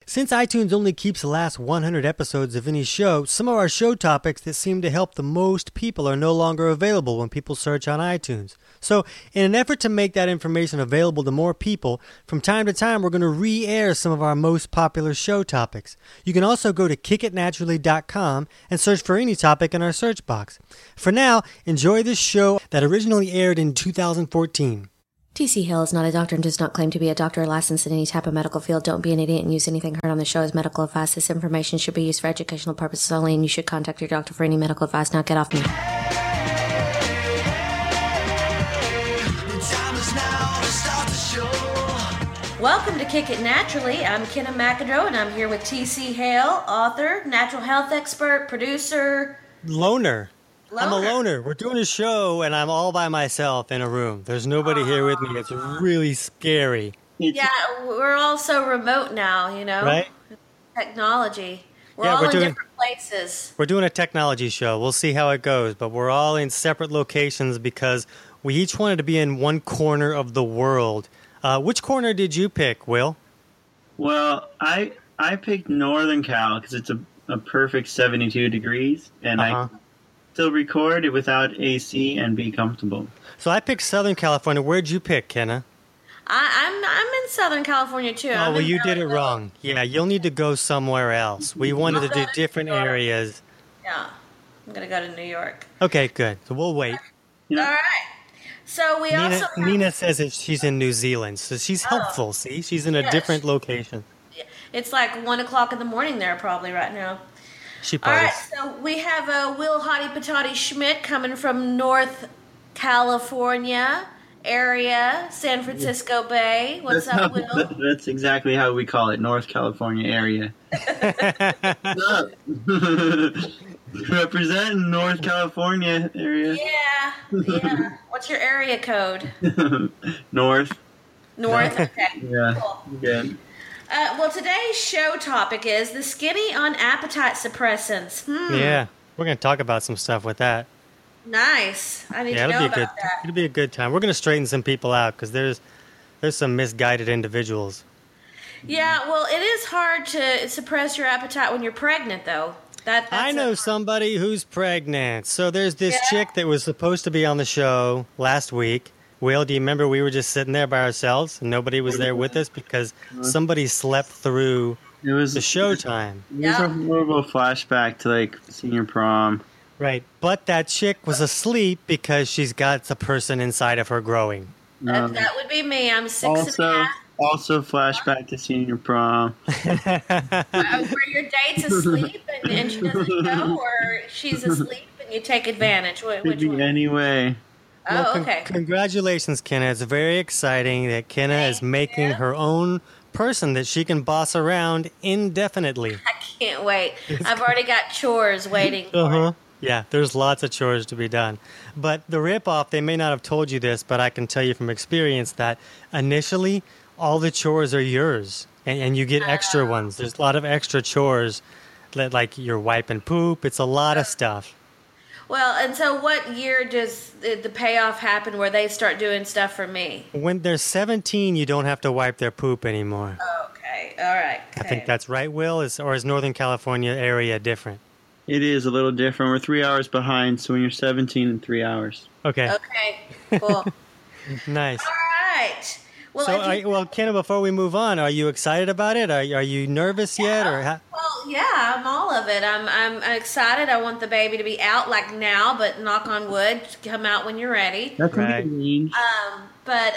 Since iTunes only keeps the last 100 episodes of any show, some of our show topics that seem to help the most people are no longer available when people search on iTunes. So, in an effort to make that information available to more people, from time to time we're going to re-air some of our most popular show topics. You can also go to kickitnaturally.com and search for any topic in our search box. For now, enjoy this show that originally aired in 2014. T.C. Hale is not a doctor and does not claim to be a doctor or licensed in any type of medical field. Don't be an idiot and use anything heard on the show as medical advice. This information should be used for educational purposes only, and you should contact your doctor for any medical advice. Now get off me. Welcome to Kick It Naturally. I'm Kenna McEnroe, and I'm here with T.C. Hale, author, natural health expert, producer. Loner. I'm a loner. We're doing a show, and I'm all by myself in a room. There's nobody here with me. It's really scary. Yeah, we're all so remote now, you know? Right? Technology. We're all in different places. We're doing a technology show. We'll see how it goes, but we're all in separate locations because we each wanted to be in one corner of the world. Which corner did you pick, Will? Well, I picked Northern Cal because it's a perfect 72 degrees, and I still record it without AC and be comfortable. So I picked Southern California. Where'd you pick, Kenna? I'm in Southern California too. Oh, well, you did it wrong. Yeah, you'll need to go somewhere else. We wanted to do different areas. Yeah, I'm gonna go to New York. Okay, good. So we'll wait. All right. So Nina says that she's in New Zealand, so she's helpful. See, she's in a different location. It's like 1 o'clock in the morning there probably right now. She All parties. right, so we have Will Hottie Patati Schmidt coming from North California area, San Francisco Bay. What's up, Will? That's exactly how we call it, North California area. What's up? Representing North California area. Yeah. What's your area code? North. Okay. Yeah. Cool. Good. Well, today's show topic is the skinny on appetite suppressants. Yeah, we're going to talk about some stuff with that. Nice. I need to know about that. It'll be a good time. We're going to straighten some people out because there's some misguided individuals. Yeah, well, it is hard to suppress your appetite when you're pregnant, though. I know somebody who's pregnant. So there's this chick that was supposed to be on the show last week. Will, do you remember we were just sitting there by ourselves and nobody was there with us because somebody slept through the showtime? It was a horrible flashback to like senior prom. Right, but that chick was asleep because she's got the person inside of her growing. That would be me. I'm 6.5. Also flashback to senior prom. Were your dates asleep and she doesn't know, or she's asleep and you take advantage? Which one? Anyway. Oh, okay. Congratulations, Kenna. It's very exciting that Kenna is making her own person that she can boss around indefinitely. I can't wait. I've already got chores waiting for it. Yeah, there's lots of chores to be done. But the ripoff, they may not have told you this, but I can tell you from experience that initially all the chores are yours, and you get extra ones. There's a lot of extra chores, like you're wiping poop. It's a lot of stuff. Well, and so what year does the payoff happen where they start doing stuff for me? When they're 17, you don't have to wipe their poop anymore. Okay, all right. I think that's right, Will, or is Northern California area different? It is a little different. We're 3 hours behind, so when you're 17 in 3 hours. Okay. Okay, cool. Nice. All right. Well, Kenna, before we move on, are you excited about it? Are you nervous yet? Well, yeah, I'm all of it. I'm excited. I want the baby to be out like now, but knock on wood, come out when you're ready. That's right. But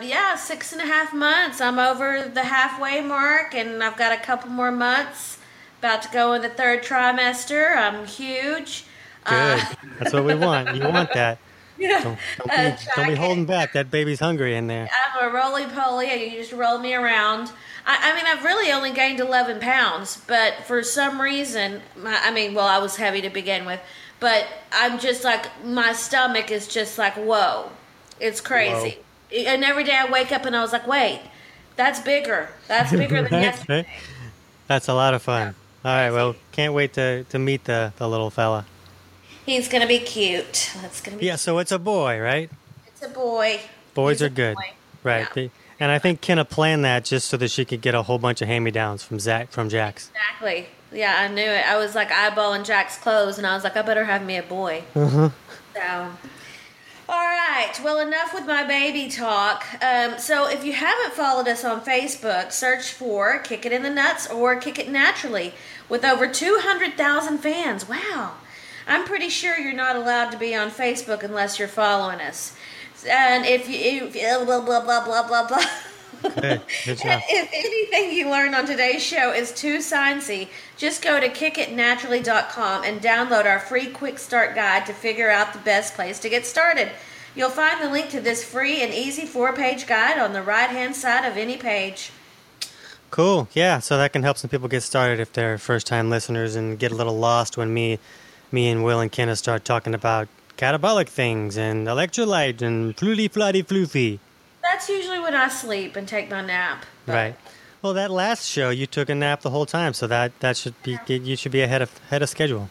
6.5 months. I'm over the halfway mark, and I've got a couple more months. About to go in the third trimester. I'm huge. Good. That's what we want. You want that. Yeah. Don't be holding back. That baby's hungry in there. I'm a roly-poly. You just roll me around. I mean, I've really only gained 11 pounds, but for some reason, I was heavy to begin with, but I'm just like, my stomach is just like, whoa. It's crazy. Whoa. And every day I wake up and I was like, wait, that's bigger. That's bigger than yesterday. That's a lot of fun. All right, well, can't wait to meet the little fella. He's going to be cute. That's going to be so it's a boy, right? It's a boy. Boys are good. Boy. Right. Yeah. And I think Kenna planned that just so that she could get a whole bunch of hand-me-downs from Jax. Exactly. Yeah, I knew it. I was like eyeballing Jack's clothes, and I was like, I better have me a boy. Mm-hmm. So, all right. Well, enough with my baby talk. So, if you haven't followed us on Facebook, search for Kick It in the Nuts or Kick It Naturally, with over 200,000 fans. Wow. I'm pretty sure you're not allowed to be on Facebook unless you're following us. And if you blah blah blah blah blah blah. Good job. If anything you learned on today's show is too sciencey, just go to kickitnaturally.com and download our free quick start guide to figure out the best place to get started. You'll find the link to this free and easy 4-page guide on the right-hand side of any page. Cool. Yeah, so that can help some people get started if they're first-time listeners and get a little lost when me and Will and Kenna start talking about catabolic things and electrolyte and floofy. That's usually when I sleep and take my nap. But. Right. Well, that last show you took a nap the whole time, so that should be you should be ahead of schedule.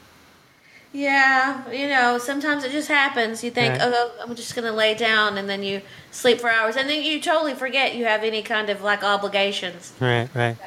Yeah, sometimes it just happens. You think, right. Oh, I'm just going to lay down, and then you sleep for hours, and then you totally forget you have any kind of obligations. Right.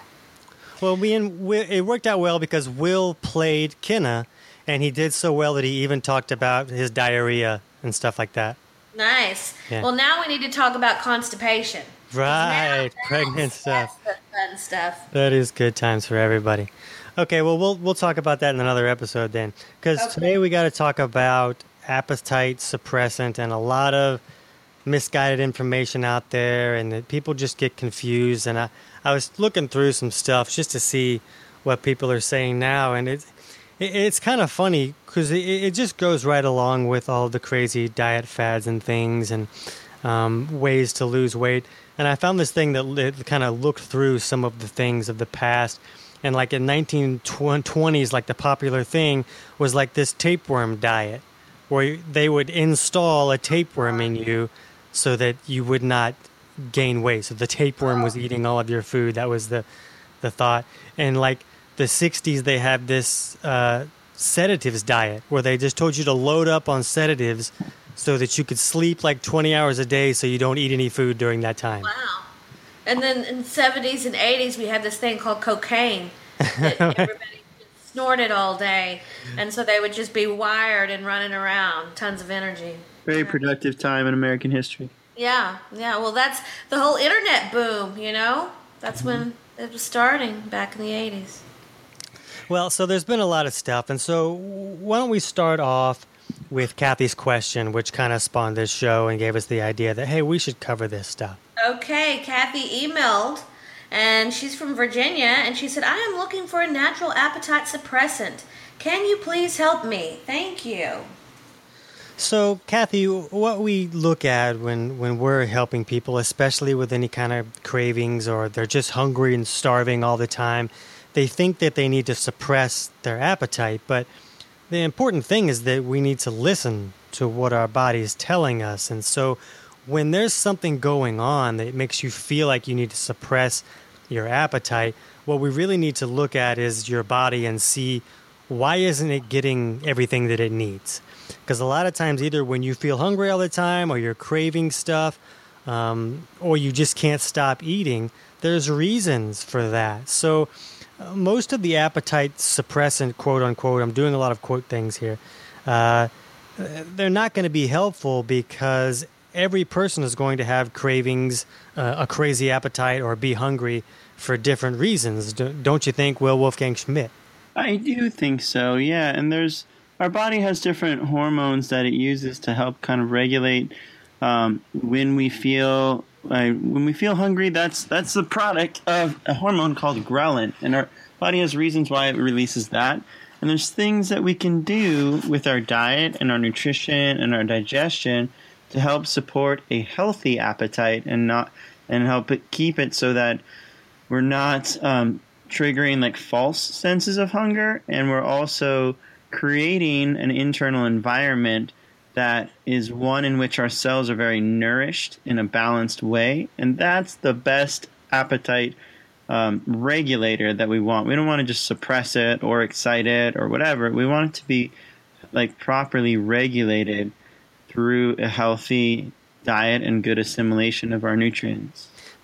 Well, it worked out well because Will played Kenna, and he did so well that he even talked about his diarrhea and stuff like that. Nice. Yeah. Well, now we need to talk about constipation. Right, pregnant stuff. That's the fun stuff. That is good times for everybody. Okay, well, we'll talk about that in another episode then. Because today we got to talk about appetite suppressant and a lot of misguided information out there, and that people just get confused. And I was looking through some stuff just to see what people are saying now, and it's kind of funny because it just goes right along with all the crazy diet fads and things and ways to lose weight. And I found this thing that kind of looked through some of the things of the past. And like in 1920s, like the popular thing was like this tapeworm diet, where they would install a tapeworm in you so that you would not gain weight. So the tapeworm was eating all of your food. That was the thought. And like the 60s, they have this sedatives diet where they just told you to load up on sedatives so that you could sleep like 20 hours a day so you don't eat any food during that time. Wow. And then in the 70s and 80s, we had this thing called cocaine that everybody snorted all day. And so they would just be wired and running around, tons of energy. Very productive time in American history. Yeah. Well, that's the whole internet boom, That's when it was starting back in the 80s. Well, so there's been a lot of stuff. And so why don't we start off with Kathy's question, which kind of spawned this show and gave us the idea that, hey, we should cover this stuff. Okay, Kathy emailed, and she's from Virginia, and she said, I am looking for a natural appetite suppressant. Can you please help me? Thank you. So, Kathy, what we look at when we're helping people, especially with any kind of cravings or they're just hungry and starving all the time, they think that they need to suppress their appetite, but the important thing is that we need to listen to what our body is telling us. And so when there's something going on that makes you feel like you need to suppress your appetite, what we really need to look at is your body and see why isn't it getting everything that it needs. Because a lot of times either when you feel hungry all the time or you're craving stuff or you just can't stop eating, there's reasons for that. So most of the appetite suppressant, quote unquote, I'm doing a lot of quote things here, they're not going to be helpful because every person is going to have cravings, a crazy appetite, or be hungry for different reasons. Don't you think, Will Wolfgang Schmidt? I do think so, yeah. And our body has different hormones that it uses to help kind of regulate when we feel hungry. That's the product of a hormone called ghrelin, and our body has reasons why it releases that. And there's things that we can do with our diet and our nutrition and our digestion to help support a healthy appetite and help keep it so that we're not triggering like false senses of hunger, and we're also creating an internal environment that is one in which our cells are very nourished in a balanced way. And that's the best appetite regulator that we want. We don't want to just suppress it or excite it or whatever. We want it to be like properly regulated through a healthy diet and good assimilation of our nutrients.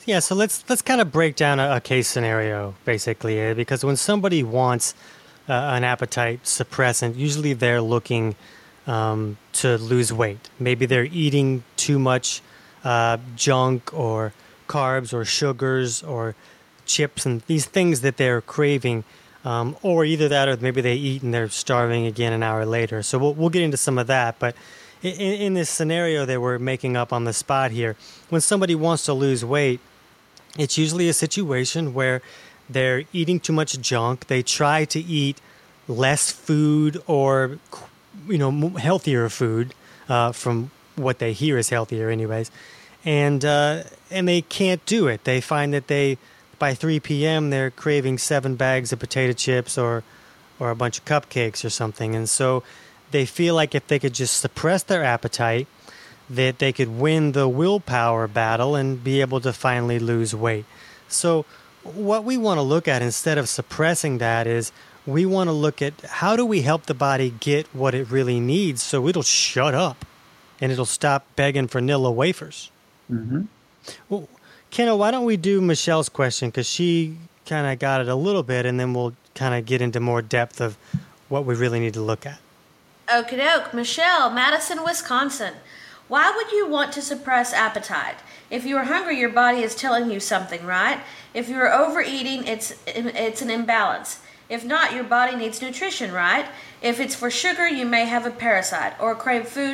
Yeah, so let's kind of break down a case scenario, basically, because when somebody wants an appetite suppressant, usually they're looking to lose weight. Maybe they're eating too much junk or carbs or sugars or chips and these things that they're craving, or either that or maybe they eat and they're starving again an hour later. So we'll get into some of that, but in this scenario that we're making up on the spot here, when somebody wants to lose weight, it's usually a situation where they're eating too much junk. They try to eat less food or, healthier food from what they hear is healthier, anyways, and they can't do it. They find that by 3 p.m. they're craving 7 bags of potato chips or a bunch of cupcakes or something, and so they feel like if they could just suppress their appetite, that they could win the willpower battle and be able to finally lose weight. So what we want to look at instead of suppressing that is we want to look at how do we help the body get what it really needs so it'll shut up and it'll stop begging for Nilla wafers. Mm-hmm. Well, Kenna, why don't we do Michelle's question, because she kind of got it a little bit, and then we'll kind of get into more depth of what we really need to look at. Okie doke. Michelle, Madison, Wisconsin. Why would you want to suppress appetite? If you are hungry, your body is telling you something, right? If you are overeating, it's an imbalance. If not, your body needs nutrition, right? If it's for sugar, you may have a parasite, or crave food,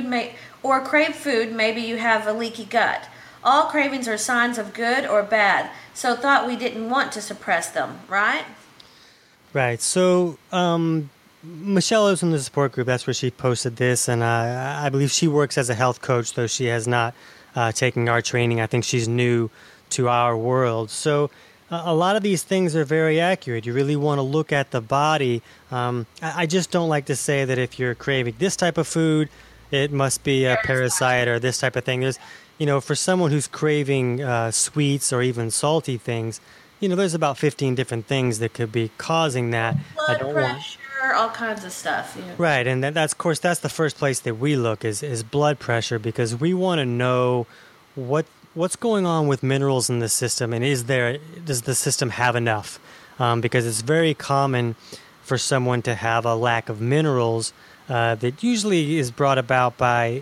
maybe you have a leaky gut. All cravings are signs of good or bad, so thought we didn't want to suppress them, right? Right. So, Michelle is in the support group. That's where she posted this, and I believe she works as a health coach, though she has not taken our training. I think she's new to our world. So a lot of these things are very accurate. You really want to look at the body. I just don't like to say that if you're craving this type of food, it must be a parasite or this type of thing. There's, for someone who's craving sweets or even salty things, there's about 15 different things that could be causing that. Blood pressure, all kinds of stuff. Right, and that's of course that's the first place that we look is blood pressure, because we want to know what's going on with minerals in the system, and does the system have enough? Because it's very common for someone to have a lack of minerals that usually is brought about by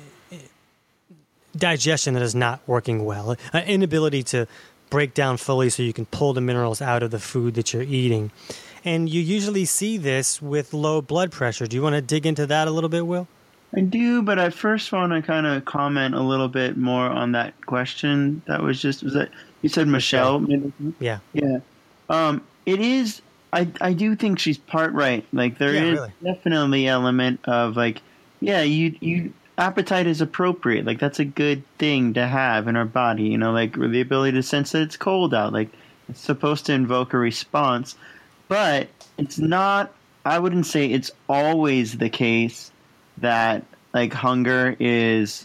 digestion that is not working well, an inability to break down fully so you can pull the minerals out of the food that you're eating. And you usually see this with low blood pressure. Do you want to dig into that a little bit, Will? I do, but I first want to kind of comment a little bit more on that question. Was that you said Michelle? Yeah. Yeah. It is, I do think she's part right. Like there is really definitely element of like, yeah, you appetite is appropriate. Like that's a good thing to have in our body, like the ability to sense that it's cold out. Like it's supposed to invoke a response, but it's not, I wouldn't say it's always the case that like hunger is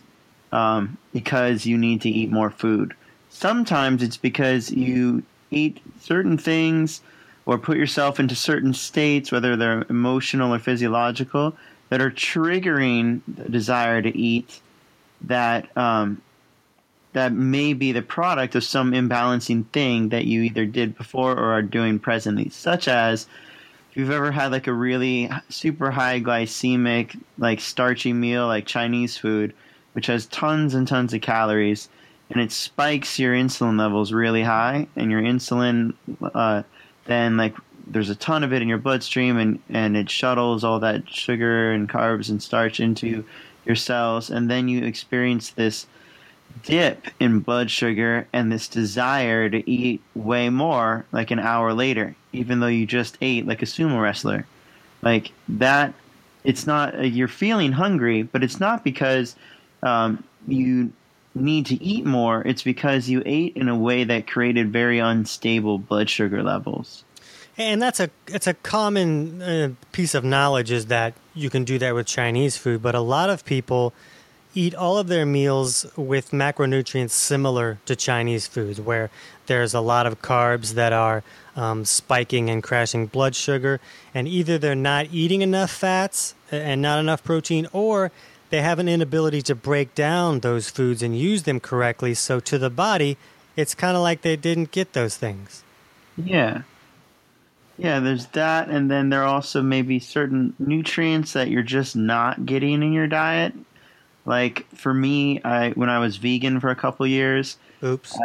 because you need to eat more food. Sometimes it's because you eat certain things or put yourself into certain states, whether they're emotional or physiological, that are triggering the desire to eat that that may be the product of some imbalancing thing that you either did before or are doing presently, such as if you've ever had like a really super high glycemic, like starchy meal like Chinese food, which has tons and tons of calories, and it spikes your insulin levels really high, and your insulin then like there's a ton of it in your bloodstream, and it shuttles all that sugar and carbs and starch into your cells, and then you experience this dip in blood sugar and this desire to eat way more like an hour later, even though you just ate like a sumo wrestler. Like that, it's not, you're feeling hungry, but it's not because you need to eat more. It's because you ate in a way that created very unstable blood sugar levels. And it's a common piece of knowledge is that you can do that with Chinese food, but a lot of people eat all of their meals with macronutrients similar to Chinese foods, where there's a lot of carbs that are spiking and crashing blood sugar, and either they're not eating enough fats and not enough protein, or they have an inability to break down those foods and use them correctly, so to the body, it's kind of like they didn't get those things. Yeah. Yeah, there's that, and then there are also maybe certain nutrients that you're just not getting in your diet. Like for me, when I was vegan for a couple years, Oops.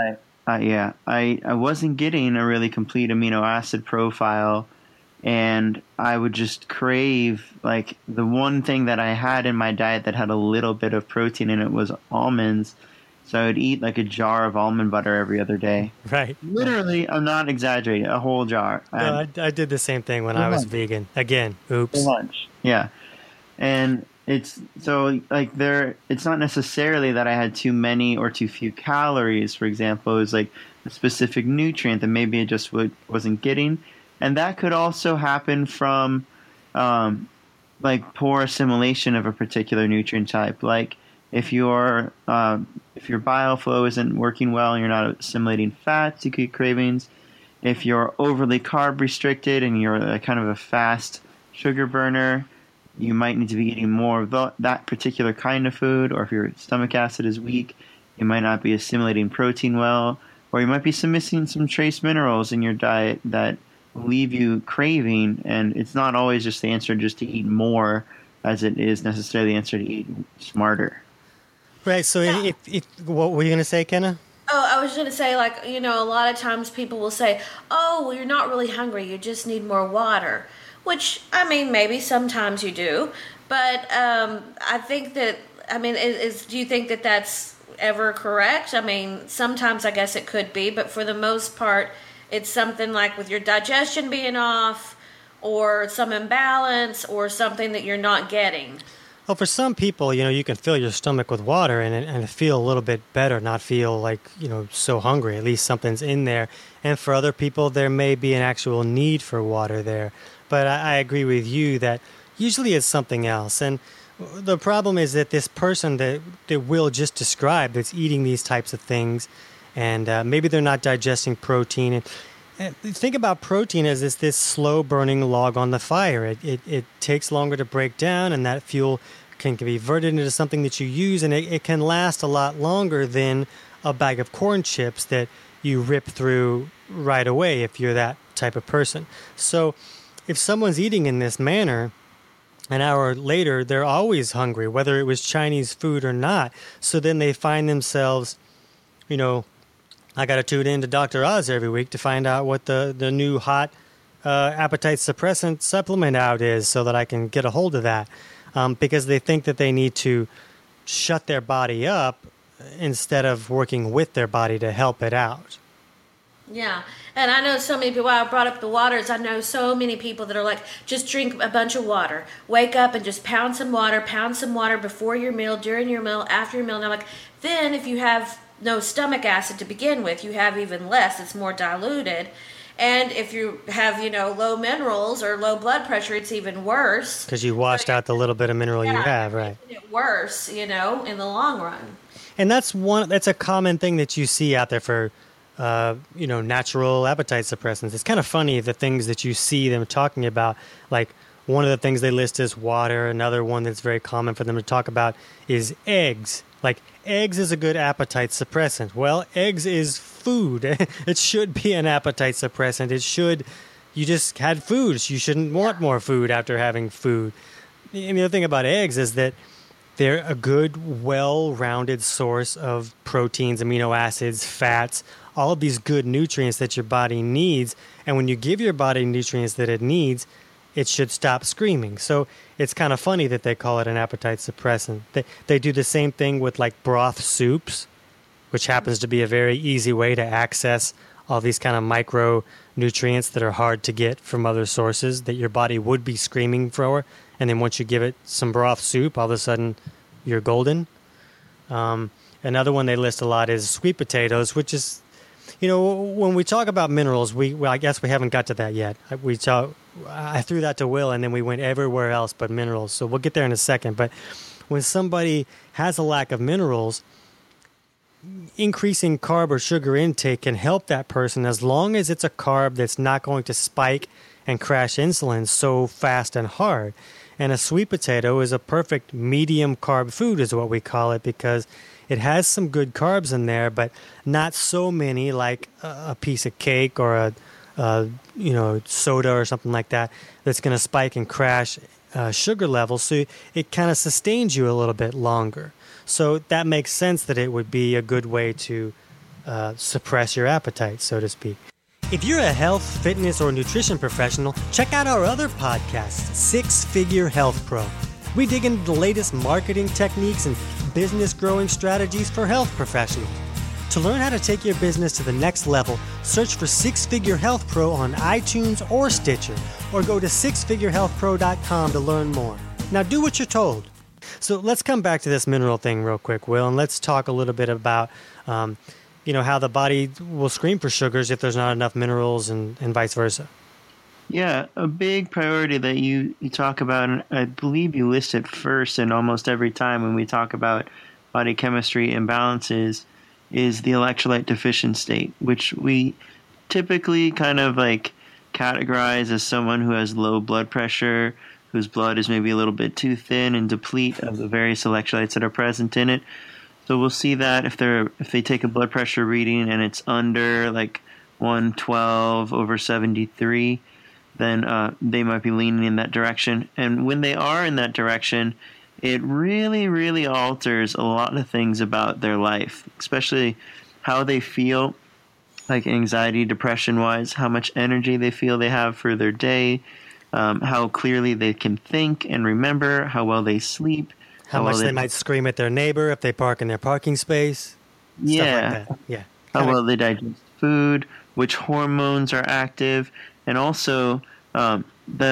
I wasn't getting a really complete amino acid profile, and I would just crave, like, the one thing that I had in my diet that had a little bit of protein in it was almonds. So I would eat like a jar of almond butter every other day. Right. Literally, I'm not exaggerating, a whole jar. No, I did the same thing when I was vegan. Again, oops. For lunch. Yeah. And it's so like it's not necessarily that I had too many or too few calories, for example. It was like a specific nutrient that maybe I just wasn't getting. And that could also happen from like poor assimilation of a particular nutrient type. Like if your bile flow isn't working well and you're not assimilating fats, you could get cravings. If you're overly carb restricted and you're kind of a fast sugar burner, you might need to be eating more of that particular kind of food. Or if your stomach acid is weak, you might not be assimilating protein well. Or you might be missing some trace minerals in your diet that leave you craving. And it's not always just the answer just to eat more as it is necessarily the answer to eat smarter. Right, so if what were you going to say, Kenna? Oh, I was going to say, like, a lot of times people will say, oh, well, you're not really hungry, you just need more water. Which, I mean, maybe sometimes you do. But I think that, do you think that that's ever correct? I mean, sometimes I guess it could be, but for the most part, it's something like with your digestion being off or some imbalance or something that you're not getting. Well, for some people, you can fill your stomach with water and feel a little bit better, not feel like, so hungry. At least something's in there. And for other people, there may be an actual need for water there. But I agree with you that usually it's something else. And the problem is that this person that Will just described that's eating these types of things, and maybe they're not digesting protein. And think about protein as this slow-burning log on the fire. It takes longer to break down, and that fuel can be converted into something that you use, and it can last a lot longer than a bag of corn chips that you rip through right away if you're that type of person. So if someone's eating in this manner, an hour later, they're always hungry, whether it was Chinese food or not. So then they find themselves, I got to tune in to Dr. Oz every week to find out what the new hot appetite suppressant supplement out is so that I can get a hold of that. Because they think that they need to shut their body up instead of working with their body to help it out. Yeah, and I know so many people, I brought up the waters, I know so many people that are like, just drink a bunch of water. Wake up and just pound some water before your meal, during your meal, after your meal. And I'm like, then if you have no stomach acid to begin with, you have even less, it's more diluted. And if you have, low minerals or low blood pressure, it's even worse. Because you washed out the little bit of mineral you have, right? It's worse, in the long run. And that's a common thing that you see out there for, natural appetite suppressants. It's kind of funny the things that you see them talking about. Like one of the things they list is water. Another one that's very common for them to talk about is eggs. Like eggs is a good appetite suppressant. Well, eggs is food. It should be an appetite suppressant. You just had food. You shouldn't want more food after having food. And the other thing about eggs is that they're a good, well-rounded source of proteins, amino acids, fats, all of these good nutrients that your body needs. And when you give your body nutrients that it needs, it should stop screaming. So it's kind of funny that they call it an appetite suppressant. They do the same thing with like broth soups, which happens to be a very easy way to access all these kind of micronutrients that are hard to get from other sources that your body would be screaming for. And then once you give it some broth soup, all of a sudden you're golden. Another one they list a lot is sweet potatoes, which is, when we talk about minerals, I guess we haven't got to that yet. I threw that to Will, and then we went everywhere else but minerals. So we'll get there in a second. But when somebody has a lack of minerals, increasing carb or sugar intake can help that person as long as it's a carb that's not going to spike and crash insulin so fast and hard. And a sweet potato is a perfect medium carb food is what we call it, because It has some good carbs in there, but not so many like a piece of cake or a soda or something like that that's going to spike and crash sugar levels. So it kind of sustains you a little bit longer. So that makes sense that it would be a good way to suppress your appetite, so to speak. If you're a health, fitness, or nutrition professional, check out our other podcast, Six Figure Health Pro. We dig into the latest marketing techniques and business growing strategies for health professionals. To learn how to take your business to the next level, search for Six Figure Health Pro on iTunes or Stitcher, or go to sixfigurehealthpro.com to learn more. Now do what you're told. So let's come back to this mineral thing real quick, Will, and let's talk a little bit about how the body will scream for sugars if there's not enough minerals and vice versa. Yeah, a big priority that you talk about, and I believe you list it first in almost every time when we talk about body chemistry imbalances, is the electrolyte deficient state, which we typically kind of like categorize as someone who has low blood pressure, whose blood is maybe a little bit too thin and deplete of the various electrolytes that are present in it. So we'll see that if they take a blood pressure reading and it's under like 112/73, then they might be leaning in that direction. And when they are in that direction, it really, really alters a lot of things about their life, especially how they feel, like anxiety, depression-wise, how much energy they feel they have for their day, how clearly they can think and remember, how well they sleep. How much they might scream at their neighbor if they park in their parking space. Yeah. Stuff like that. Yeah. How well they digest food, which hormones are active, and also on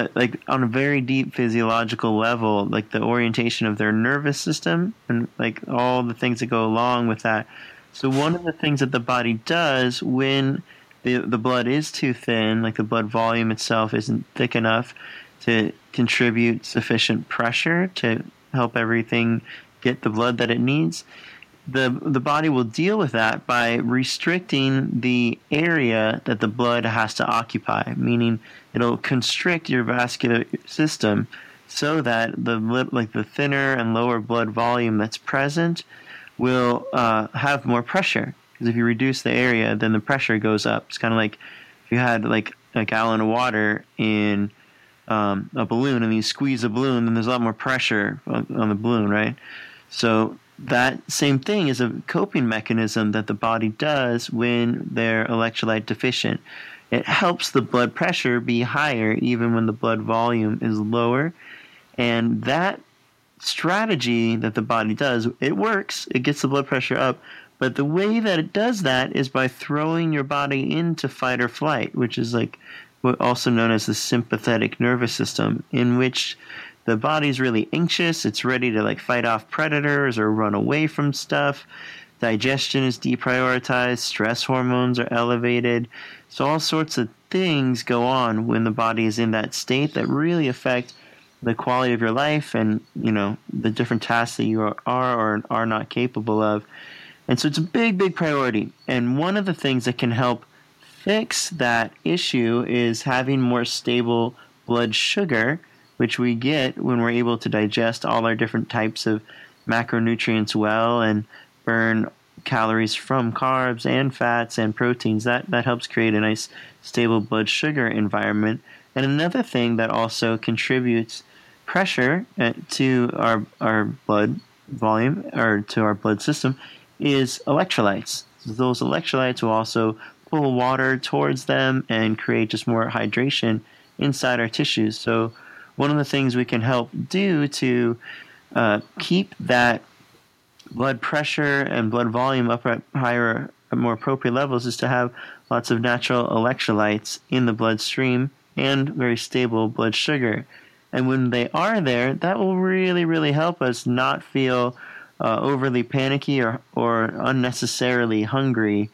a very deep physiological level, like the orientation of their nervous system and like all the things that go along with that. So one of the things that the body does when the blood is too thin, like the blood volume itself isn't thick enough to contribute sufficient pressure to help everything get the blood that it needs, the body will deal with that by restricting the area that the blood has to occupy, meaning it'll constrict your vascular system so that the thinner and lower blood volume that's present will have more pressure. Because if you reduce the area, then the pressure goes up. It's kind of like if you had like a gallon of water in a balloon and you squeeze a balloon, then there's a lot more pressure on the balloon, right? So that same thing is a coping mechanism that the body does when they're electrolyte deficient. It helps the blood pressure be higher even when the blood volume is lower. And that strategy that the body does, it works. It gets the blood pressure up. But the way that it does that is by throwing your body into fight or flight, which is like also known as the sympathetic nervous system, in which the body's really anxious. It's ready to like fight off predators or run away from stuff. Digestion is deprioritized. Stress hormones are elevated. So all sorts of things go on when the body is in that state that really affect the quality of your life and, the different tasks that you are or are not capable of. And so it's a big, big priority. And one of the things that can help fix that issue is having more stable blood sugar, which we get when we're able to digest all our different types of macronutrients well and burn calories from carbs and fats and proteins. That helps create a nice stable blood sugar environment. And another thing that also contributes pressure to our blood volume or to our blood system is electrolytes. So those electrolytes will also pull water towards them and create just more hydration inside our tissues. So one of the things we can help do to keep that blood pressure and blood volume up at higher, more appropriate levels is to have lots of natural electrolytes in the bloodstream and very stable blood sugar. And when they are there, that will really, really help us not feel overly panicky or unnecessarily hungry.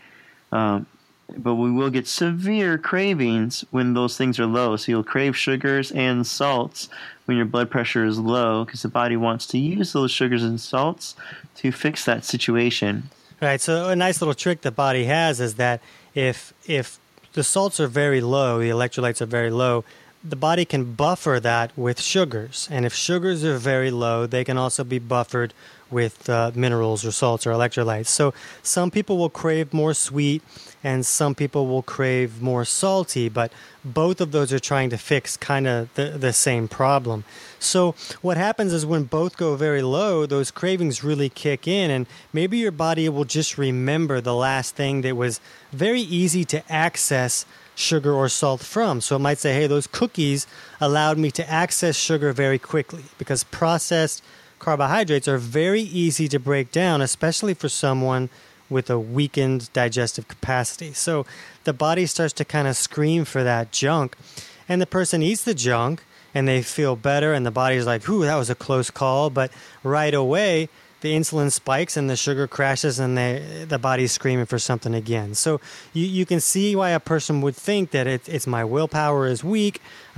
But we will get severe cravings when those things are low. So you'll crave sugars and salts when your blood pressure is low because the body wants to use those sugars and salts to fix that situation. Right. So a nice little trick the body has is that if the salts are very low, the electrolytes are very low, the body can buffer that with sugars. And if sugars are very low, they can also be buffered with minerals or salts or electrolytes. So some people will crave more sweet and some people will crave more salty, but both of those are trying to fix kind of the same problem. So what happens is when both go very low, those cravings really kick in, and maybe your body will just remember the last thing that was very easy to access sugar or salt from. So it might say, hey, those cookies allowed me to access sugar very quickly, because processed carbohydrates are very easy to break down, especially for someone with a weakened digestive capacity. So the body starts to kind of scream for that junk, and the person eats the junk and they feel better, and the body's like, whew, that was a close call. But right away, the insulin spikes and the sugar crashes, and the body's screaming for something again. So you can see why a person would think that it's my willpower is weak,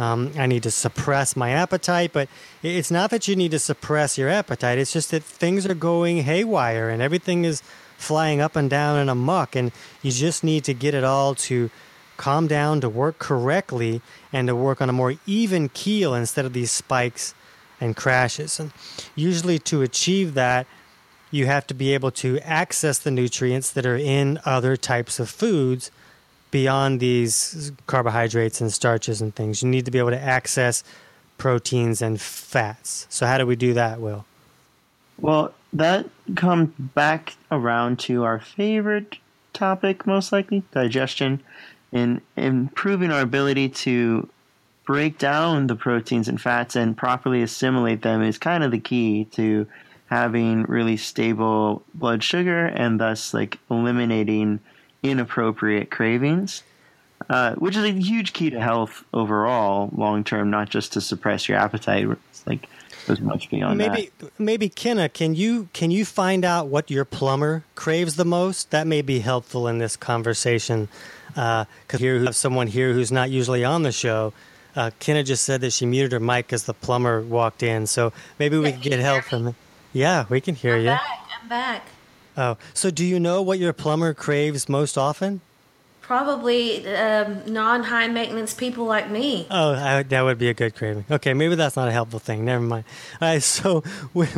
I need to suppress my appetite. But it's not that you need to suppress your appetite. It's just that things are going haywire and everything is flying up and down in a muck, and you just need to get it all to calm down, to work correctly, and to work on a more even keel instead of these spikes and crashes. And usually to achieve that, you have to be able to access the nutrients that are in other types of foods beyond these carbohydrates and starches and things. You need to be able to access proteins and fats. So how do we do that, Will? Well, that comes back around to our favorite topic, most likely, digestion, and improving our ability to break down the proteins and fats and properly assimilate them is kind of the key to having really stable blood sugar and thus like eliminating inappropriate cravings, which is a huge key to health overall, long term, not just to suppress your appetite. It's like goes much beyond that. Maybe Kenna, can you find out what your plumber craves the most? That may be helpful in this conversation. Because here we have someone here who's not usually on the show. Kenna just said that she muted her mic because the plumber walked in. So maybe we can get help from him. Yeah, we can hear you. I'm back. Oh, so do you know what your plumber craves most often? Probably non-high maintenance people like me. Oh, that would be a good craving. Okay, maybe that's not a helpful thing. Never mind. All right, so when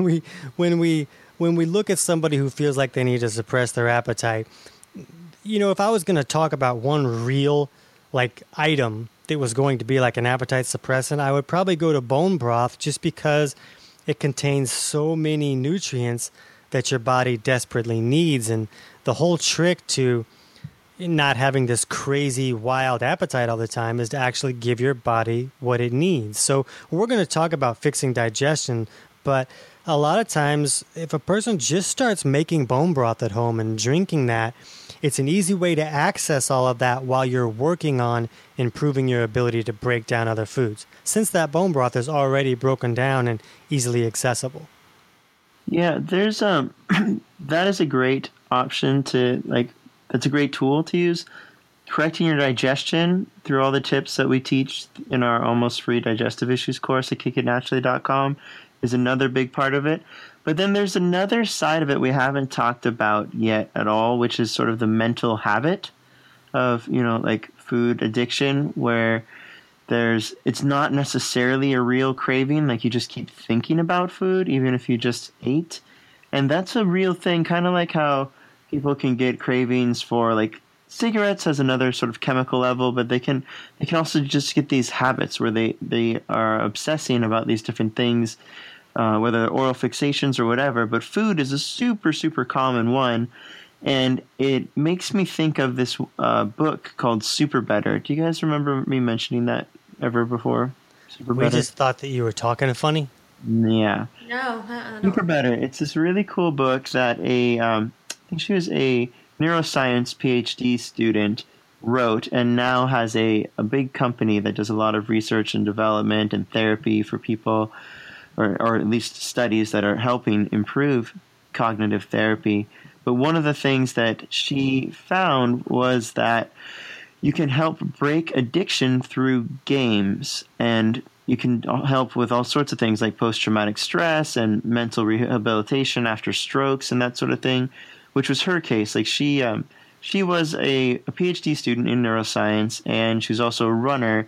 we look at somebody who feels like they need to suppress their appetite, you know, if I was going to talk about one real like item that was going to be like an appetite suppressant, I would probably go to bone broth, just because it contains so many nutrients that your body desperately needs. And the whole trick to not having this crazy wild appetite all the time is to actually give your body what it needs. So we're going to talk about fixing digestion, but a lot of times if a person just starts making bone broth at home and drinking that, it's an easy way to access all of that while you're working on improving your ability to break down other foods, since that bone broth is already broken down and easily accessible. Yeah, there's that is a great option to like. That's a great tool to use. Correcting your digestion through all the tips that we teach in our almost free digestive issues course at kickitnaturally.com is another big part of it. But then there's another side of it we haven't talked about yet at all, which is sort of the mental habit of, you know, like food addiction, where it's not necessarily a real craving, like you just keep thinking about food, even if you just ate. And that's a real thing, kind of like how people can get cravings for like cigarettes has another sort of chemical level, but they can also just get these habits where they are obsessing about these different things, whether they're oral fixations or whatever. But food is a super, super common one. And it makes me think of this book called Super Better. Do you guys remember me mentioning that ever before? Super We Better? just thought that you were talking funny. Yeah. No, Super Better. It's this really cool book that I think she was a neuroscience PhD student wrote, and now has a big company that does a lot of research and development and therapy for people, or at least studies that are helping improve cognitive therapy. But one of the things that she found was that you can help break addiction through games, and you can help with all sorts of things like post-traumatic stress and mental rehabilitation after strokes and that sort of thing, which was her case. Like she was a PhD student in neuroscience, and she was also a runner.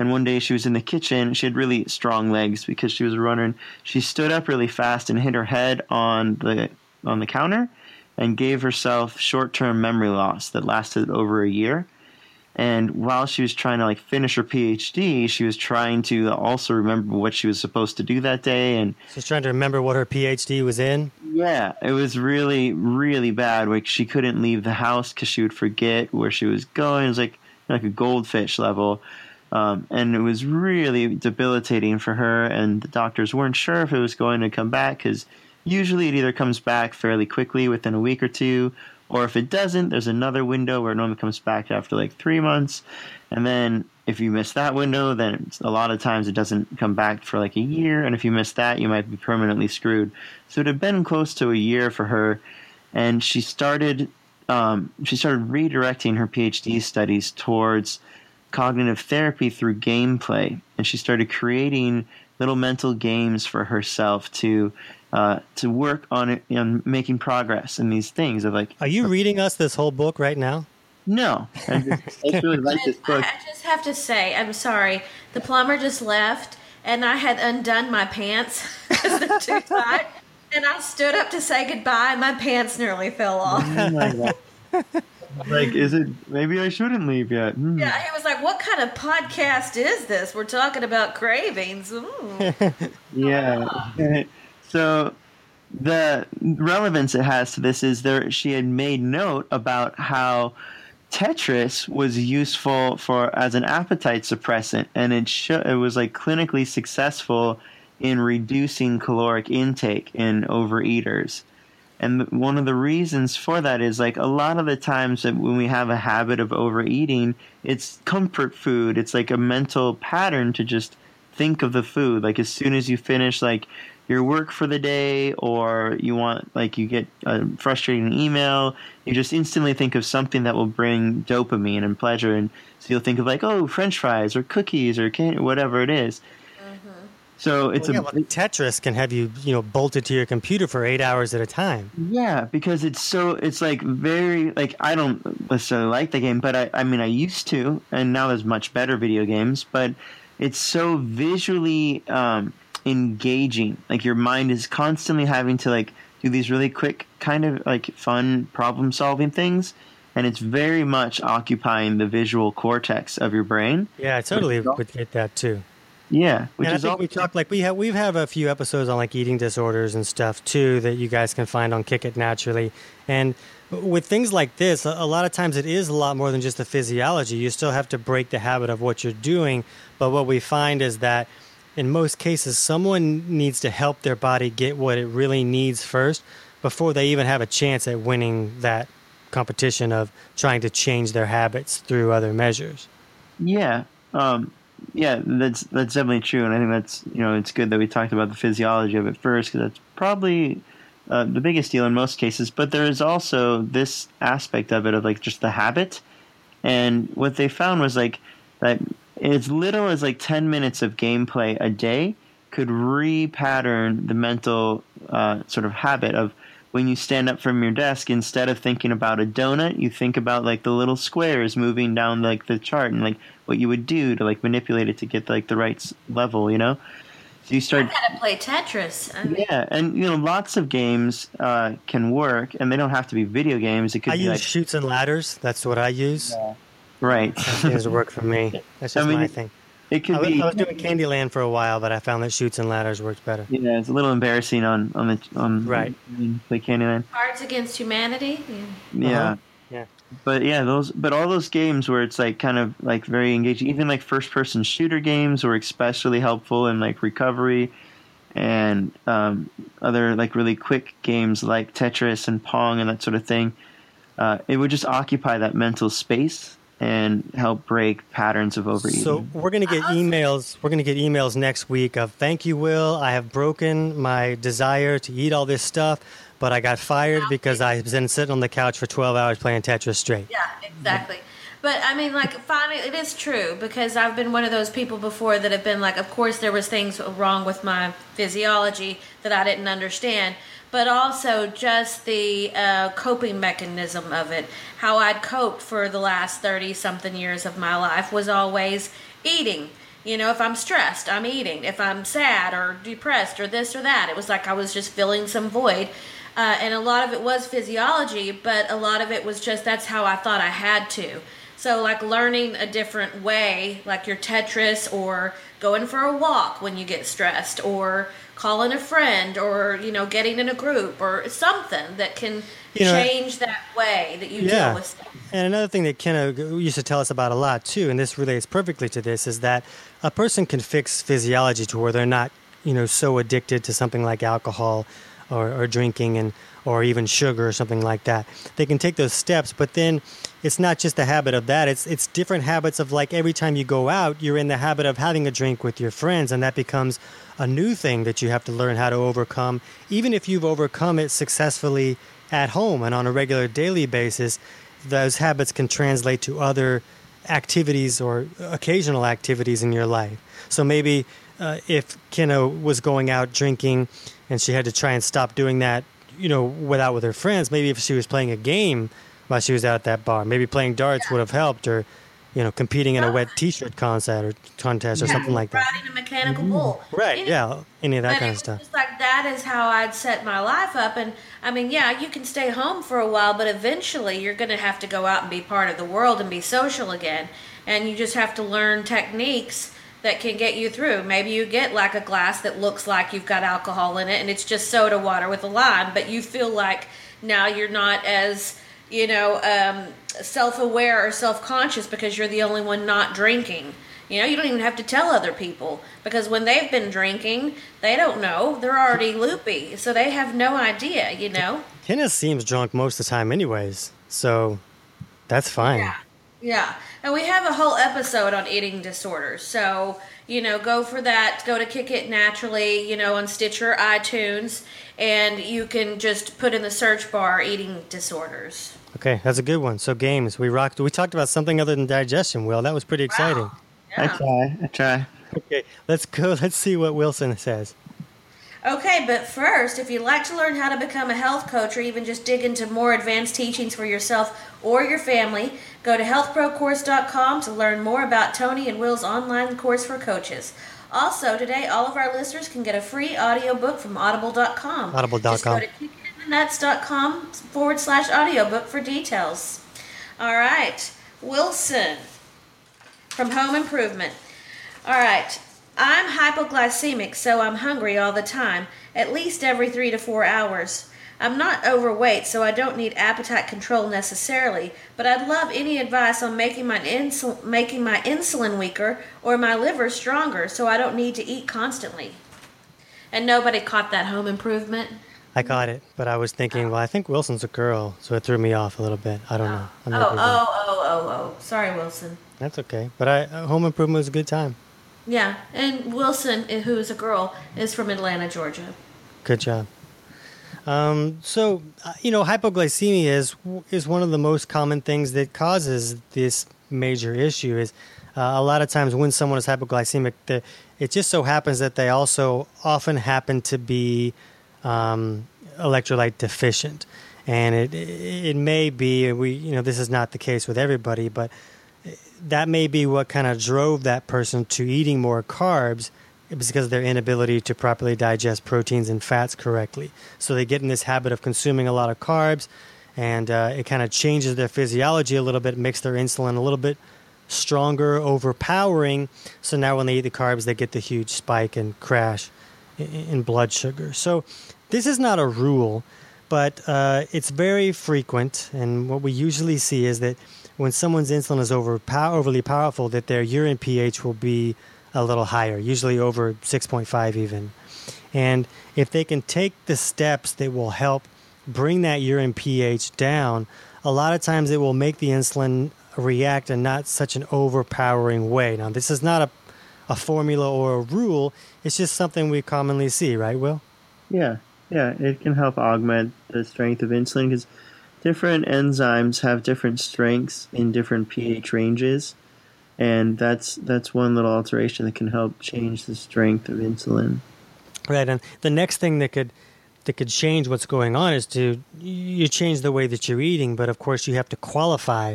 And one day she was in the kitchen. She had really strong legs because she was a runner. And she stood up really fast and hit her head on the counter and gave herself short-term memory loss that lasted over a year. And while she was trying to like finish her PhD, she was trying to also remember what she was supposed to do that day. And she's trying to remember what her PhD was in. Yeah, it was really, really bad. Like she couldn't leave the house because she would forget where she was going. It was like a goldfish level. And it was really debilitating for her. And the doctors weren't sure if it was going to come back because usually it either comes back fairly quickly within a week or two, or if it doesn't, there's another window where it normally comes back after like 3 months. And then if you miss that window, then a lot of times it doesn't come back for like a year. And if you miss that, you might be permanently screwed. So it had been close to a year for her. And she started redirecting her PhD studies towards cognitive therapy through gameplay. And she started creating little mental games for herself to work on it and making progress in these things of like. Are you reading us this whole book right now? No, I just really like this book. I just have to say, I'm sorry. The plumber just left, and I had undone my pants because they're too tight. And I stood up to say goodbye, and my pants nearly fell off. Oh my God. Like, is it? Maybe I shouldn't leave yet. Yeah, he was like, "What kind of podcast is this? We're talking about cravings." Yeah. So the relevance it has to this is she had made note about how Tetris was useful as an appetite suppressant, and it was like clinically successful in reducing caloric intake in overeaters. And one of the reasons for that is like a lot of the times that when we have a habit of overeating, it's comfort food. It's like a mental pattern to just think of the food. Like as soon as you finish like your work for the day, or you get a frustrating email, you just instantly think of something that will bring dopamine and pleasure. And so you'll think of like, oh, French fries or cookies or candy, whatever it is. So it's Tetris can have you, bolted to your computer for 8 hours at a time. Yeah, because it's like very, like, I don't necessarily like the game, but I mean, I used to, and now there's much better video games, but it's so visually engaging. Like your mind is constantly having to like do these really quick kind of like fun problem solving things. And it's very much occupying the visual cortex of your brain. Yeah, I totally would get that too. Yeah, and I think we talked like we've had a few episodes on like eating disorders and stuff too that you guys can find on Kick It Naturally. And with things like this, a lot of times it is a lot more than just the physiology. You still have to break the habit of what you're doing. But what we find is that in most cases, someone needs to help their body get what it really needs first before they even have a chance at winning that competition of trying to change their habits through other measures. Yeah. Yeah, that's definitely true, and I think that's it's good that we talked about the physiology of it first, because that's probably the biggest deal in most cases. But there is also this aspect of it of like just the habit, and what they found was like that as little as like 10 minutes of gameplay a day could re-pattern the mental sort of habit of when you stand up from your desk, instead of thinking about a donut, you think about like the little squares moving down like the chart and like what you would do to like manipulate it to get like the right level, So you start. I gotta play Tetris. Yeah, and lots of games can work, and they don't have to be video games. It could I be use like Chutes and Ladders. That's what I use. Yeah. Right. That seems to work for me. That's just my thing. It could I was doing Candyland for a while, but I found that Chutes and Ladders worked better. Yeah, it's a little embarrassing on right. Play Candyland. Cards Against Humanity. Yeah. Yeah. But yeah, all those games where it's like kind of like very engaging, even like first person shooter games were especially helpful in like recovery, and other like really quick games like Tetris and Pong and that sort of thing. It would just occupy that mental space and help break patterns of overeating. So we're going to get emails. We're going to get emails next week of, thank you, Will. I have broken my desire to eat all this stuff, but I got fired because I've been sitting on the couch for 12 hours playing Tetris straight. Yeah, exactly. But I mean, like, finally, it is true, because I've been one of those people before that have been like, of course there was things wrong with my physiology that I didn't understand, but also just the coping mechanism of it. How I'd coped for the last 30-something years of my life was always eating. If I'm stressed, I'm eating. If I'm sad or depressed or this or that, it was like I was just filling some void. And a lot of it was physiology, but a lot of it was just that's how I thought I had to. So like learning a different way, like your Tetris, or going for a walk when you get stressed, or calling a friend, or getting in a group or something that can change that way that you deal with stuff. And another thing that Kenna used to tell us about a lot too, and this relates perfectly to this, is that a person can fix physiology to where they're not so addicted to something like alcohol or drinking or even sugar or something like that. They can take those steps, but then it's not just the habit of that. It's different habits of, like, every time you go out, you're in the habit of having a drink with your friends, and that becomes a new thing that you have to learn how to overcome. Even if you've overcome it successfully at home and on a regular daily basis, those habits can translate to other activities or occasional activities in your life. So maybe if Kenna was going out drinking and she had to try and stop doing that, with her friends, maybe if she was playing a game while she was out at that bar, maybe playing darts would have helped, or competing in a wet T-shirt contest or something like that. Riding a mechanical bull. Right, any of that kind of stuff. Just like that is how I'd set my life up. And I mean, you can stay home for a while, but eventually you're going to have to go out and be part of the world and be social again. And you just have to learn techniques that can get you through. Maybe you get like a glass that looks like you've got alcohol in it and it's just soda water with a lime, but you feel like now you're not as self-aware or self-conscious because you're the only one not drinking. You don't even have to tell other people, because when they've been drinking, they don't know. They're already loopy, so they have no idea, Kenna seems drunk most of the time anyways, so that's fine. Yeah. And we have a whole episode on eating disorders. So, go for that. Go to Kick It Naturally, on Stitcher, iTunes, and you can just put in the search bar eating disorders. Okay, that's a good one. So games, we talked about something other than digestion, Will. That was pretty exciting. Wow. Yeah. I try. Okay, let's go. Let's see what Wilson says. Okay, but first, if you'd like to learn how to become a health coach or even just dig into more advanced teachings for yourself or your family, go to healthprocourse.com to learn more about Tony and Will's online course for coaches. Also, today, all of our listeners can get a free audiobook from audible.com. Audible.com. Just go to kickitinthenuts.com/audiobook for details. All right, Wilson from Home Improvement. All right. I'm hypoglycemic, so I'm hungry all the time, at least every 3 to 4 hours. I'm not overweight, so I don't need appetite control necessarily, but I'd love any advice on making my insulin weaker or my liver stronger so I don't need to eat constantly. And nobody caught that Home Improvement? I caught it, but I was thinking, well, I think Wilson's a girl, so it threw me off a little bit. I don't know. Oh. Sorry, Wilson. That's okay, but Home Improvement was a good time. Yeah, and Wilson, who is a girl, is from Atlanta, Georgia. Good job. Hypoglycemia is one of the most common things that causes this major issue. Is a lot of times when someone is hypoglycemic, it just so happens that they also often happen to be electrolyte deficient, and it may be this is not the case with everybody, but that may be what kind of drove that person to eating more carbs. It was because of their inability to properly digest proteins and fats correctly. So they get in this habit of consuming a lot of carbs, and it kind of changes their physiology a little bit, makes their insulin a little bit stronger, overpowering. So now when they eat the carbs, they get the huge spike and crash in blood sugar. So this is not a rule, but it's very frequent. And what we usually see is that when someone's insulin is overly powerful, that their urine pH will be a little higher, usually over 6.5 even. And if they can take the steps that will help bring that urine pH down, a lot of times it will make the insulin react in not such an overpowering way. Now, this is not a formula or a rule. It's just something we commonly see, right, Will? Yeah, it can help augment the strength of insulin because different enzymes have different strengths in different pH ranges, and that's one little alteration that can help change the strength of insulin. Right, and the next thing that could change what's going on is you change the way that you're eating, but of course you have to qualify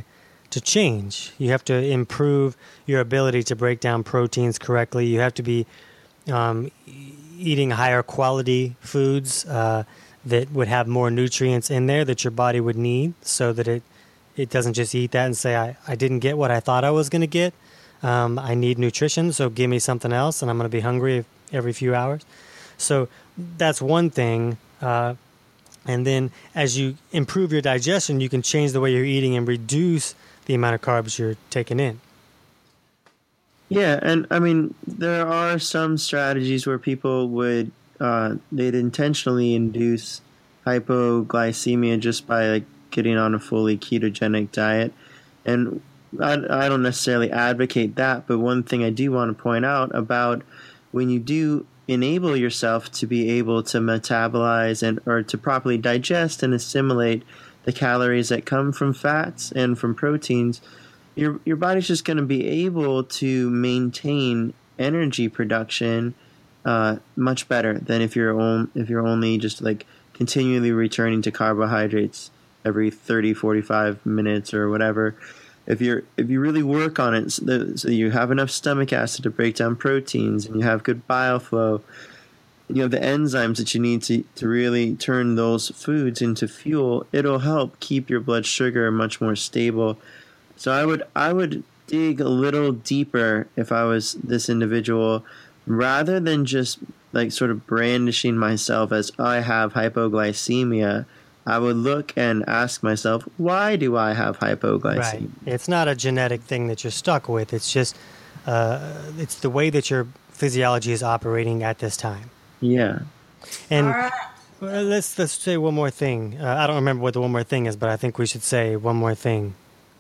to change. You have to improve your ability to break down proteins correctly. You have to be eating higher quality foods that would have more nutrients in there that your body would need, so that it doesn't just eat that and say, I didn't get what I thought I was going to get. I need nutrition, so give me something else, and I'm going to be hungry every few hours. So that's one thing. And then as you improve your digestion, you can change the way you're eating and reduce the amount of carbs you're taking in. Yeah, and I mean, there are some strategies where people would they'd intentionally induce hypoglycemia just by like getting on a fully ketogenic diet. And I don't necessarily advocate that, but one thing I do want to point out about when you do enable yourself to be able to metabolize or to properly digest and assimilate the calories that come from fats and from proteins, your body's just going to be able to maintain energy production much better than if you're only just like continually returning to carbohydrates every 30, 45 minutes or whatever. If you really work on it so you have enough stomach acid to break down proteins and you have good bile flow, you have the enzymes that you need to really turn those foods into fuel, it'll help keep your blood sugar much more stable. So I would dig a little deeper if I was this individual, rather than just like sort of brandishing myself as I have hypoglycemia. I would look and ask myself, why do I have hypoglycemia? Right. It's not a genetic thing that you're stuck with. It's just it's the way that your physiology is operating at this time. Yeah. And All right. let's say one more thing. I don't remember what the one more thing is, but I think we should say one more thing.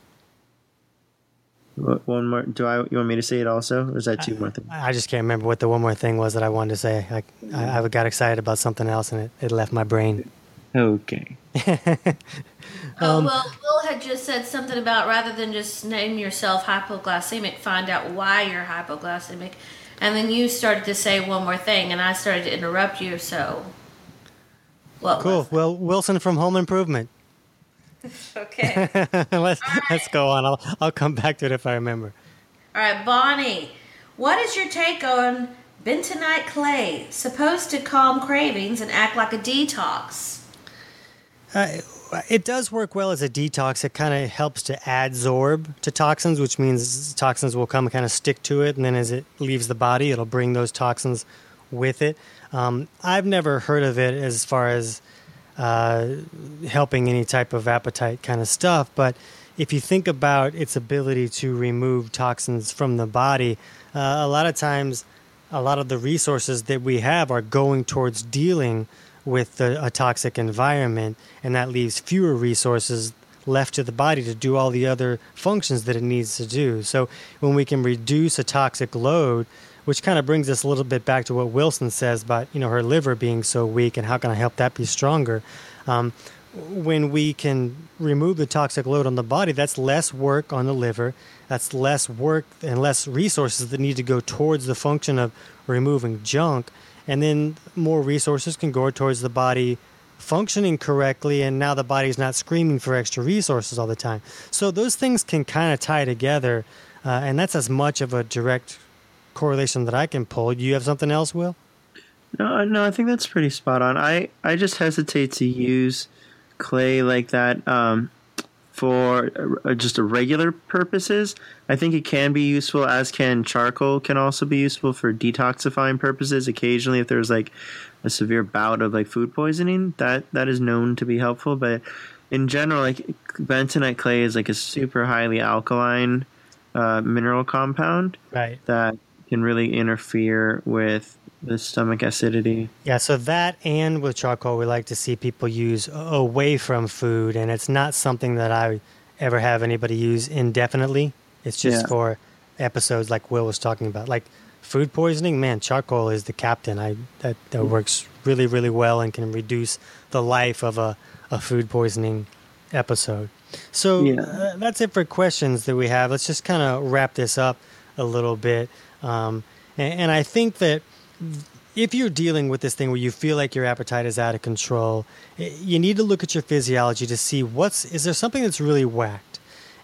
One more. You want me to say it also, or is that two more things? I just can't remember what the one more thing was that I wanted to say. I got excited about something else, and it left my brain. Okay. Well, Will had just said something about rather than just name yourself hypoglycemic, find out why you're hypoglycemic. And then you started to say one more thing, and I started to interrupt you, so what Cool. was it? Well, Wilson from Home Improvement. Okay. Let's go on. I'll come back to it if I remember. All right, Bonnie, what is your take on bentonite clay, supposed to calm cravings and act like a detox? It does work well as a detox. It kind of helps to adsorb to toxins, which means toxins will come and kind of stick to it, and then as it leaves the body, it'll bring those toxins with it. I've never heard of it as far as helping any type of appetite kind of stuff, but if you think about its ability to remove toxins from the body, a lot of times, a lot of the resources that we have are going towards dealing with a toxic environment, and that leaves fewer resources left to the body to do all the other functions that it needs to do. So when we can reduce a toxic load, which kind of brings us a little bit back to what Wilson says about, her liver being so weak and how can I help that be stronger. When we can remove the toxic load on the body, that's less work on the liver. That's less work and less resources that need to go towards the function of removing junk. And then more resources can go towards the body functioning correctly, and now the body's not screaming for extra resources all the time. So those things can kind of tie together, and that's as much of a direct correlation that I can pull. Do you have something else, Will? No, I think that's pretty spot on. I just hesitate to use clay like that for just a regular purposes. I think it can be useful, as can charcoal can also be useful for detoxifying purposes. Occasionally, if there's like a severe bout of like food poisoning, that is known to be helpful. But in general, like bentonite clay is like a super highly alkaline mineral compound, Right. that can really interfere with the stomach acidity. Yeah, so that and with charcoal, we like to see people use away from food, and it's not something that I ever have anybody use indefinitely. It's just for episodes like Will was talking about. Like food poisoning, man, charcoal is the captain. That works really, really well and can reduce the life of a food poisoning episode. So that's it for questions that we have. Let's just kind of wrap this up a little bit. And I think that if you're dealing with this thing where you feel like your appetite is out of control, you need to look at your physiology to see is there something that's really whacked?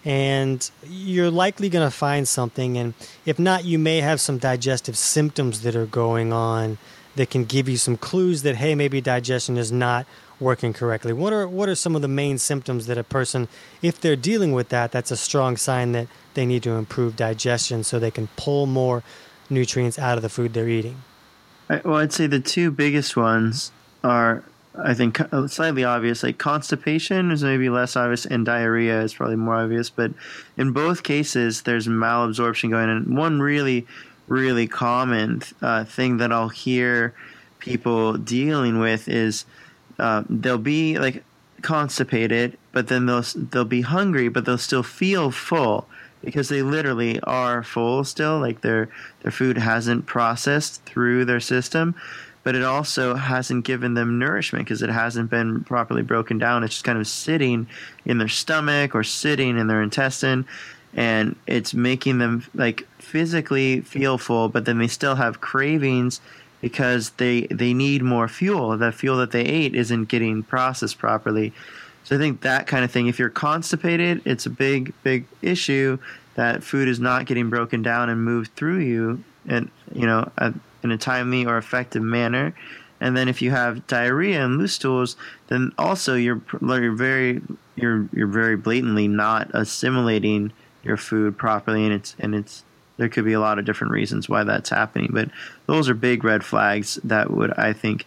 and you're likely going to find something. And if not, you may have some digestive symptoms that are going on that can give you some clues that, hey, maybe digestion is not working correctly. What are some of the main symptoms that a person, if they're dealing with that, that's a strong sign that they need to improve digestion so they can pull more nutrients out of the food they're eating? Well, I'd say the two biggest ones are, I think, slightly obvious. Like constipation is maybe less obvious, and diarrhea is probably more obvious. But in both cases, there's malabsorption going on. And one really, really common thing that I'll hear people dealing with is they'll be like constipated, but then they'll be hungry, but they'll still feel full because they literally are full still. Like their food hasn't processed through their system, but it also hasn't given them nourishment because it hasn't been properly broken down. It's just kind of sitting in their stomach or sitting in their intestine, and it's making them like physically feel full, but then they still have cravings because they need more fuel. The fuel that they ate isn't getting processed properly. So I think that kind of thing, if you're constipated, it's a big, big issue that food is not getting broken down and moved through you and, in a timely or effective manner. And then if you have diarrhea and loose stools, then also you're very blatantly not assimilating your food properly, and it's there could be a lot of different reasons why that's happening, but those are big red flags that would, I think,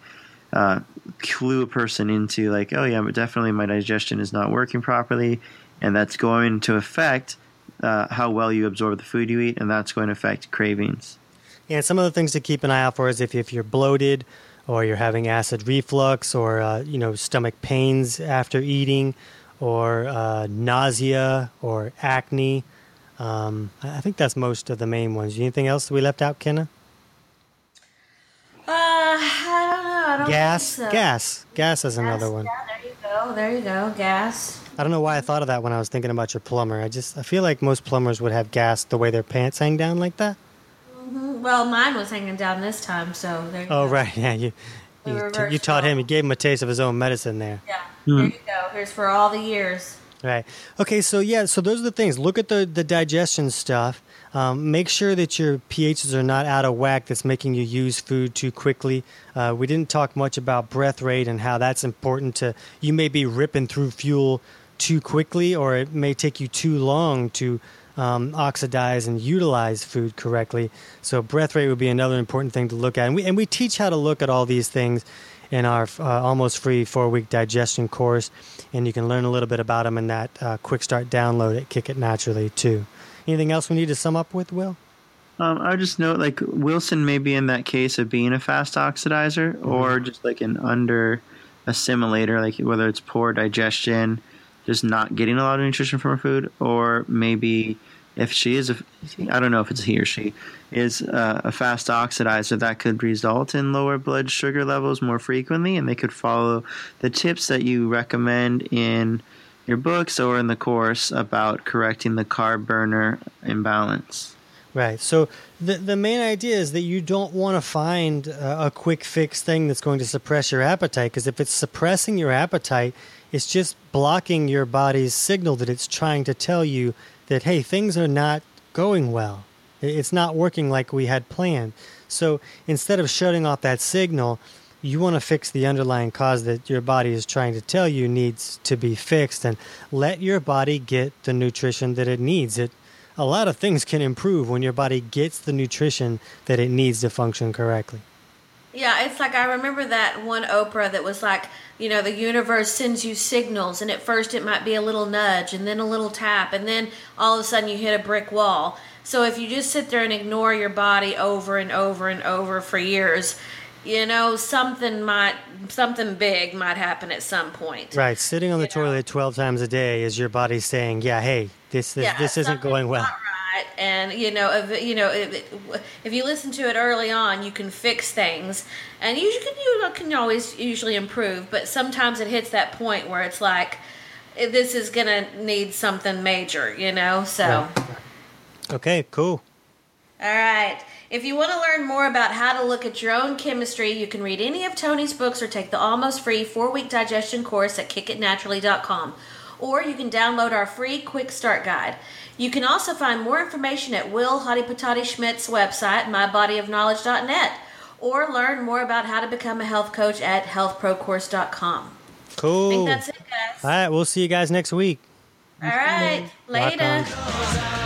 clue a person into like, oh yeah, but definitely my digestion is not working properly, and that's going to affect how well you absorb the food you eat, and that's going to affect cravings. Yeah, some of the things to keep an eye out for is if you're bloated, or you're having acid reflux, or stomach pains after eating, or nausea, or acne. I think that's most of the main ones. Anything else we left out, Kenna? I don't know. I don't Gas. think so. Gas is another one. Yeah, there you go. Gas. I don't know why I thought of that when I was thinking about your plumber. I feel like most plumbers would have gas the way their pants hang down like that. Mm-hmm. Well, mine was hanging down this time, so there you go. Oh, right. Yeah, you taught him. You gave him a taste of his own medicine there. Yeah, there you go. Here's for all the years. Right. Okay, so those are the things. Look at the digestion stuff. Make sure that your pHs are not out of whack that's making you use food too quickly. We didn't talk much about breath rate and how that's important you may be ripping through fuel too quickly, or it may take you too long to oxidize and utilize food correctly. So breath rate would be another important thing to look at. And we teach how to look at all these things in our almost free 4-week digestion course, and you can learn a little bit about them in that quick start download at Kick It Naturally too. Anything else we need to sum up with, Will? I would just note, like, Wilson may be in that case of being a fast oxidizer or just like an under assimilator, like whether it's poor digestion, just not getting a lot of nutrition from her food, or maybe if she is I don't know if it's he or she is a fast oxidizer, that could result in lower blood sugar levels more frequently, and they could follow the tips that you recommend in your books or in the course about correcting the carb burner imbalance. Right. So the main idea is that you don't want to find a quick fix thing that's going to suppress your appetite, because if it's suppressing your appetite, it's just blocking your body's signal that it's trying to tell you that, hey, things are not going well. It's not working like we had planned. So instead of shutting off that signal, you want to fix the underlying cause that your body is trying to tell you needs to be fixed, and let your body get the nutrition that it needs. A lot of things can improve when your body gets the nutrition that it needs to function correctly. Yeah, it's like I remember that one Oprah that was like, the universe sends you signals, and at first it might be a little nudge and then a little tap, and then all of a sudden you hit a brick wall. So if you just sit there and ignore your body over and over and over for years, something big might happen at some point. Right. Sitting on the toilet 12 times a day is your body saying, yeah, hey, this isn't going well. Not right. And, if you listen to it early on, you can fix things. And you can always usually improve. But sometimes it hits that point where it's like, this is going to need something major, So. Right. Okay, cool. All right. If you want to learn more about how to look at your own chemistry, you can read any of Tony's books or take the almost free 4-week digestion course at kickitnaturally.com. or you can download our free Quick Start Guide. You can also find more information at Will Hottie Potati Schmidt's website, mybodyofknowledge.net, or learn more about how to become a health coach at healthprocourse.com. Cool. I think that's it, guys. All right, we'll see you guys next week. All right, later.